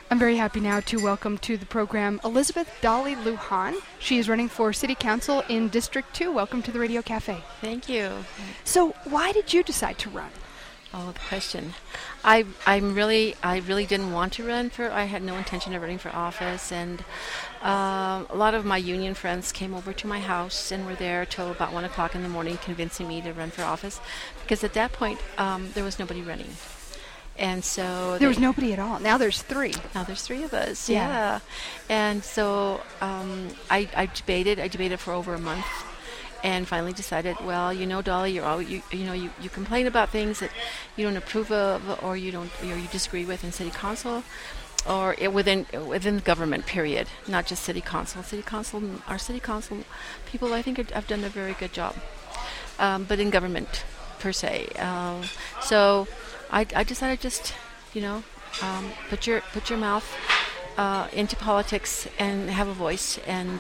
I'm very happy now to welcome to the program Elizabeth Dolly Lujan. She is running for City Council in District 2. Welcome to the Radio Cafe. Thank you. So, why did you decide to run? Oh, the question. I really didn't want to run for. I had no intention of running for office, and a lot of my union friends came over to my house and were there till about 1 o'clock in the morning, convincing me to run for office, because at that point there was nobody running. And so there was nobody at all. Now there's three. Now there's three of us. Yeah. And so I debated for over a month, and finally decided, well, Dolly, you complain about things that you don't approve of, or you disagree with in city council, or within the government. Period. Not just city council. Our city council people, I think, have done a very good job, but in government per se. So I decided just, put your mouth into politics and have a voice, and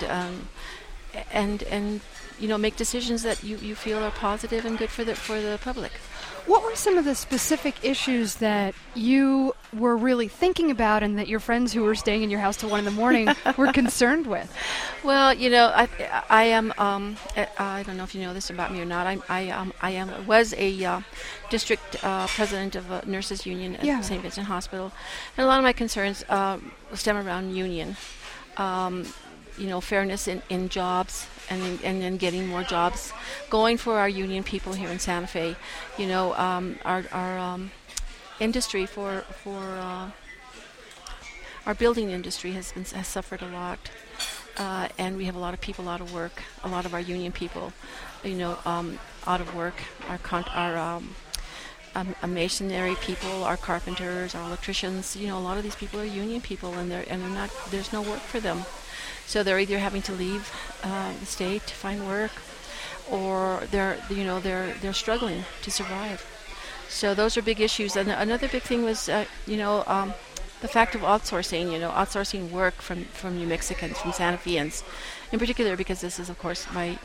make decisions that you feel are positive and good for the public. What were some of the specific issues that you were really thinking about, and that your friends who were staying in your house till 1 in the morning were concerned with? Well, I am. I don't know if you know this about me or not. I was a district president of a nurses union at St. Vincent Hospital, and a lot of my concerns stem around union. Fairness in jobs, and then getting more jobs going for our union people here in Santa Fe. Our industry for our building industry has suffered a lot, and we have a lot of people out of work. A lot of our union people, out of work. Our masonry people, our carpenters, our electricians. A lot of these people are union people, and they're not. There's no work for them. So they're either having to leave the state to find work, or they're struggling to survive. So those are big issues. And another big thing was, the fact of outsourcing work from New Mexicans, from Santa Feans, in particular, because this is, of course,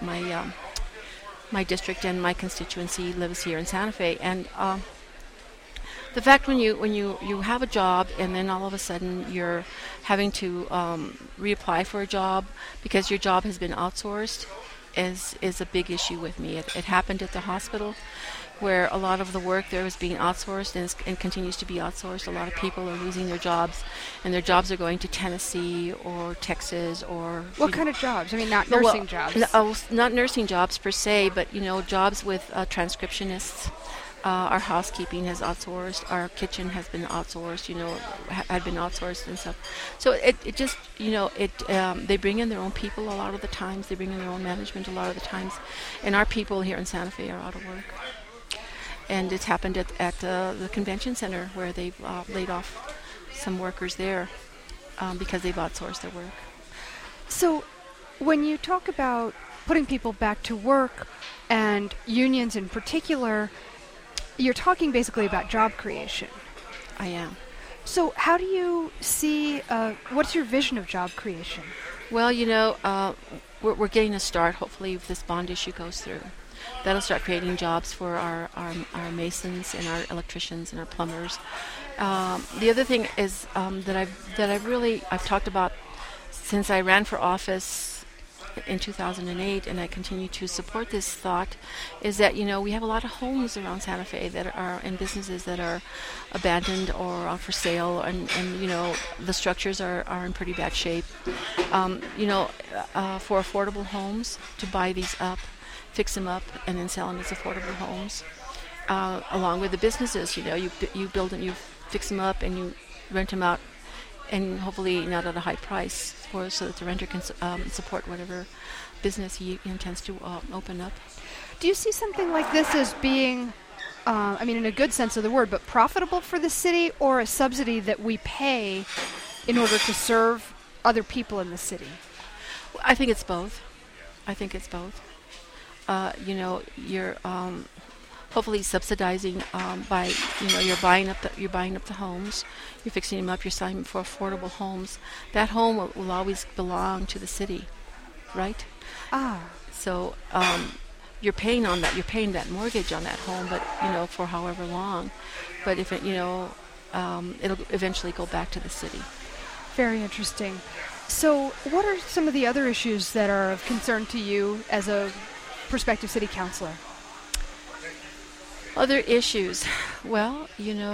my district, and my constituency lives here in Santa Fe. And the fact when you have a job, and then all of a sudden you're having to reapply for a job because your job has been outsourced is a big issue with me. It happened at the hospital, where a lot of the work there was being outsourced, and continues to be outsourced. A lot of people are losing their jobs, and their jobs are going to Tennessee or Texas or... What kind of jobs? I mean, not nursing jobs. Not nursing jobs per se, but, jobs with transcriptionists. Our housekeeping has outsourced. Our kitchen has been outsourced. Had been outsourced and stuff. So it just they bring in their own people a lot of the times. They bring in their own management a lot of the times, and our people here in Santa Fe are out of work. And it's happened at the convention center, where they've laid off some workers there because they've outsourced their work. So when you talk about putting people back to work, and unions in particular, you're talking basically about job creation. I am. So how do you see, what's your vision of job creation? Well, we're getting a start, hopefully, if this bond issue goes through. That'll start creating jobs for our masons and our electricians and our plumbers. The other thing is that I've talked about since I ran for office in 2008, and I continue to support this thought, is that we have a lot of homes around Santa Fe that are, and businesses that are abandoned or are for sale, and the structures are in pretty bad shape. For affordable homes, to buy these up, fix them up, and then sell them as affordable homes, along with the businesses. You build them, you fix them up, and you rent them out, and hopefully not at a high price, so that the renter can support whatever business he intends to open up. Do you see something like this as being, in a good sense of the word, but profitable for the city, or a subsidy that we pay in order to serve other people in the city? I think it's both. You're hopefully subsidizing by you're buying up the homes, you're fixing them up, you're selling them for affordable homes. That home will always belong to the city, right? So you're paying on that. You're paying that mortgage on that home, but for however long. But if it'll eventually go back to the city. Very interesting. So, what are some of the other issues that are of concern to you as a prospective city councilor? Other issues. Well,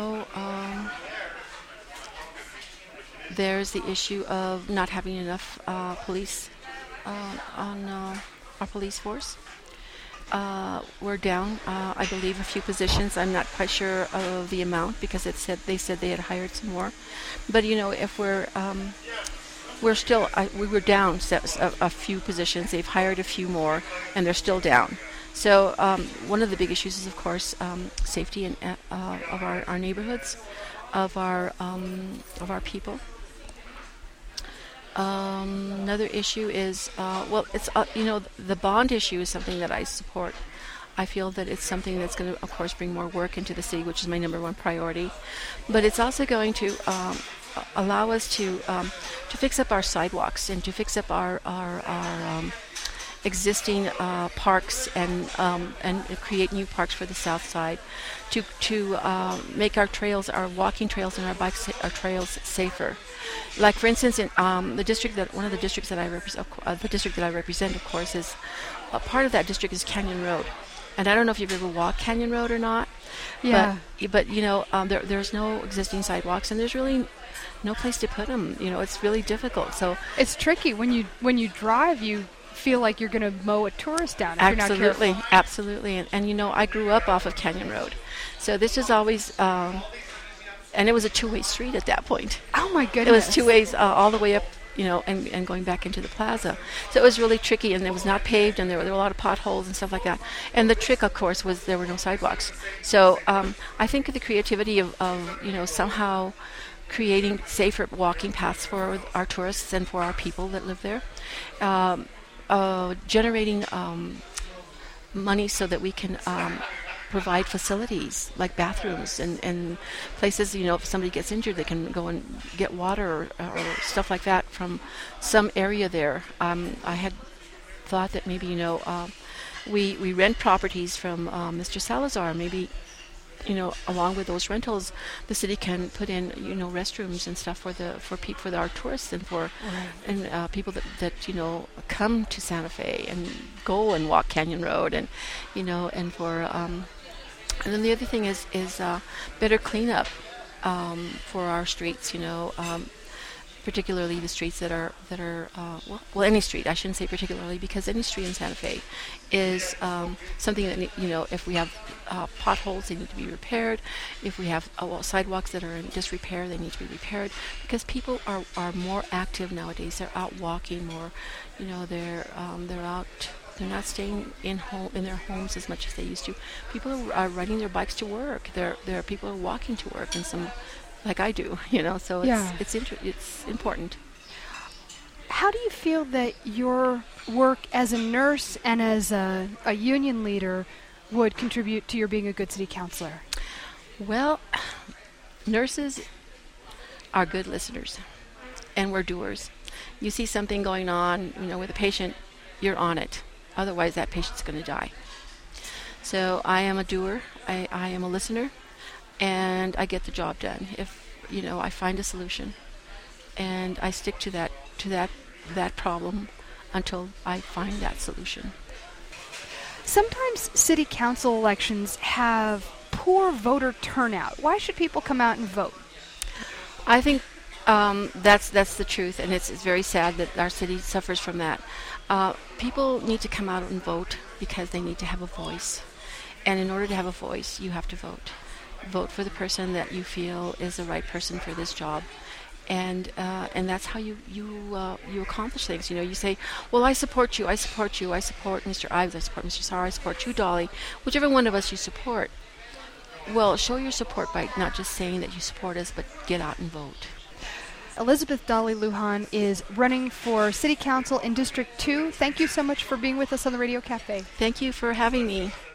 there's the issue of not having enough police on our police force. We're down, I believe, a few positions. I'm not quite sure of the amount because they said they had hired some more. But if we're still we were down a few positions. They've hired a few more, and they're still down. So one of the big issues is, of course, safety of our neighborhoods, of our people. Another issue is, it's the bond issue is something that I support. I feel that it's something that's going to, of course, bring more work into the city, which is my number one priority. But it's also going to allow us to fix up our sidewalks and to fix up our existing parks and create new parks for the south side, to make our trails, our walking trails and our trails safer. Like, for instance, in the district one of the districts that I represent, of course, is part of that district is Canyon Road, and I don't know if you've ever walked Canyon Road or not. Yeah. But there's no existing sidewalks, and there's really no place to put them. It's really difficult. So it's tricky when you drive. You feel like you're going to mow a tourist down if you're not careful. Absolutely. And I grew up off of Canyon Road, so this is always. And it was a two-way street at that point. Oh my goodness! It was two ways all the way up, and going back into the plaza. So it was really tricky, and it was not paved, and there were a lot of potholes and stuff like that. And the trick, of course, was there were no sidewalks. So I think the creativity of somehow creating safer walking paths for our tourists and for our people that live there, generating money so that we can provide facilities like bathrooms and places, if somebody gets injured, they can go and get water or stuff like that from some area there. I had thought that maybe, we rent properties from Mr. Salazar. Maybe, along with those rentals, the city can put in, restrooms and stuff for our tourists and for people that come to Santa Fe and go and walk Canyon Road and for and then the other thing is better cleanup for our streets. Particularly the streets that are any street. I shouldn't say particularly, because any street in Santa Fe is something that if we have potholes, they need to be repaired. If we have sidewalks that are in disrepair, they need to be repaired, because people are more active nowadays. They're out walking more. They're out. They're not staying in their homes as much as they used to. People are riding their bikes to work. There are people who are walking to work, and some, like I do, So it's important. How do you feel that your work as a nurse and as a union leader would contribute to your being a good city councilor? Well, nurses are good listeners, and we're doers. You see something going on, with a patient, you're on it. Otherwise, that patient's going to die. So I am a doer. I am a listener, and I get the job done. If I find a solution, and I stick to that problem until I find that solution. Sometimes city council elections have poor voter turnout. Why should people come out and vote? I think that's the truth, and it's very sad that our city suffers from that. People need to come out and vote because they need to have a voice, and in order to have a voice, you have to vote. Vote for the person that you feel is the right person for this job, and that's how you accomplish things. You say, well, I support you, I support Mr. Ives, I support Mr. Sarr, I support you, Dolly, whichever one of us you support. Well, show your support by not just saying that you support us, but get out and vote. Elizabeth Dolly Lujan is running for City Council in District 2. Thank you so much for being with us on the Radio Cafe. Thank you for having me.